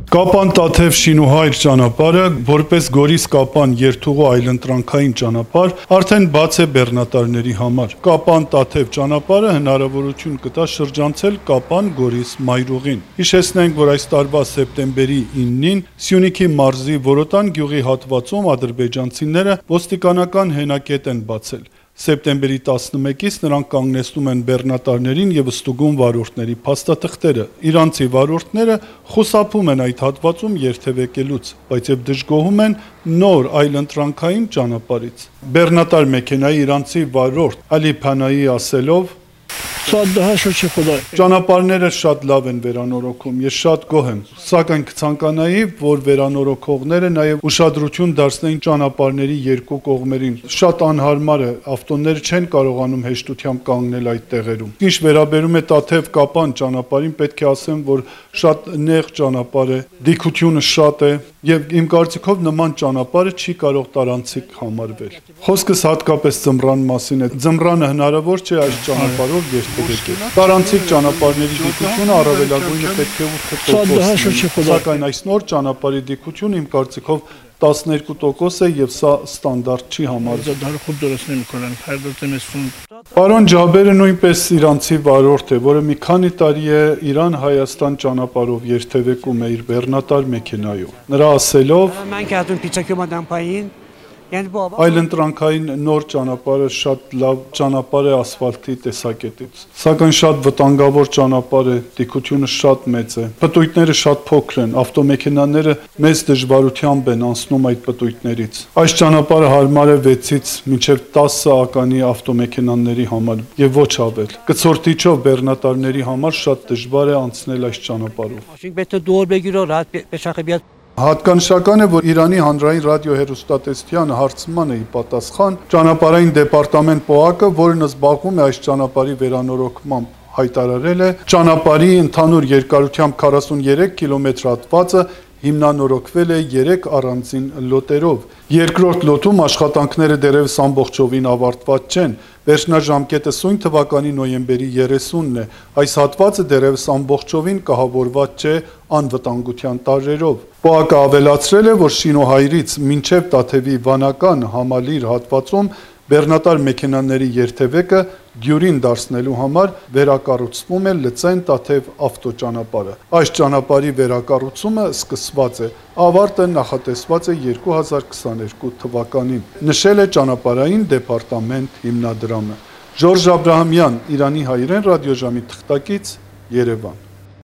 Կապան-Տաթև Շինուհայր ճանապարհը որպես Գորիս-Կապան երթուղու այլընտրանքային ճանապարհ արդեն բաց է բեռնատարների համար։ Կապան-Տաթև ճանապարհը հնարավորություն կտա շրջանցել Կապան-Գորիս մայրուղին։ Հիշեցնենք, որ այս տարվա սեպտեմբերի 9-ին Սյունիքի մարզի Որոտան գյուղի հատվածում ադրբեջանցիները ոստիկանական հենակետ են բացել։ Սեպտեմբերի 11-ից նրանք կանգնեցնում են բեռնատարներին և ստուգում վարորդների փաստաթղթերը։ Իրանցի վարորդները խուսափում են այդ հատվածում երթևեկելուց, բայց և դժգոհում են նոր այլընտրանքային ճանապարհից։ Բեռնատար մեքենայի իրանցի վարորդ Ալի Փանայի ասելով. Ճանապարհները շատ լավ են վերանորոգում, ես շատ գոհ եմ, սակայն կցանկանայի, որ վերանորոգողները նաև ուշադրություն դարձնեին ճանապարհների երկու կողմերին։ Շատ անհարմար է, ավտոները չեն կարողանում հեշտությամբ կանգնել այդ տեղերում։ Ինչ վերաբերում է Տաթև-Կապան ճանապարհին, պետք է ասեմ, որ շատ նեղ ճանապարհ է, դիքությունը շատ է, եւ իմ կարծիքով նման ճանապարհը չի կարող տարանցիկ համարվել։ Խոսքս հատկապես ձմռան մասին է։ Ձմռանը հնարավոր չէ այս ճանապարհով երթևեկել։ Տարանցիկ ճանապարհների դիքությունը առավելագույնը պետք է 8%, սակայն այս նոր ճանապարհի դիքությունը իմ կարծիքով 12% է եւ սա ստանդարտ չի համարվում։ Պարոն Ջաբերը նույնպես իրանցի վարորդ է, որը մի քանի տարի է Իրան-Հայաստան ճանապարհով երթևեկում է իր բեռնատար մեքենայով։ Նրա ասելով այլընտրանքային նոր ճանապարհը շատ լավ ճանապարհ է ասֆալտի տեսակետից, սակայն շատ վտանգավոր ճանապարհ է, դիքությունը շատ մեծ է, պտույտները շատ փոքր են, ավտոմեքենաները մեծ դժվարությամբ են անցնում այդ պտույտներից։ Այս ճանապարհը հարմար է 6-ից մինչև 10 ականի ավտոմեքենաների համար եւ ոչ ավել։ Կցորդիչով բեռնատարների համար շատ դժվար է անցնել այս ճանապարհով։ Հատկանշական է, որ Իրանի հանրային ռադիոհեռուստատեսության հարցմանը ի պատասխան ճանապարհային դեպարտամент ՊՕԱԿ-ը, որն զբաղվում է այս ճանապարհի վերանորոգմամբ, հայտարարել է ճանապարհի ընդհանուր երկարությամբ 43 կիլոմետր հատվածը հիմնանորոգվել է 3 առանձին լոտերով։ Երկրորդ լոթում աշխատանքները դեռևս ամբողջովին ավարտված չեն։ Վերջնաժամկետը սույն թվականի նոյեմբերի 30-ն է։ Այս հատվածը դեռևս ամբողջովին կահավորված չէ անվտանգության տարրերով։ ՊՕԱԿ-ը ավելացրել է, որ Շինուհայրից մինչև Տաթևի վանական համալիր հատվածում բեռնատար մեքենաների երթևեկը դյուրին դարձնելու համար վերակառուցվում է Լծեն-Տաթև ավտոճանապարհը։ Այս ճանապարհի վերակառուցումը սկսված է, ավարտը նախատեսված է 2022 թվականին, նշել է ճանապարհային դեպարտամент հիմնադրամը։ Ժորժ Աբրահամյան, Իրանի հայրեն ռադիոժամի թղթակից, Երևան։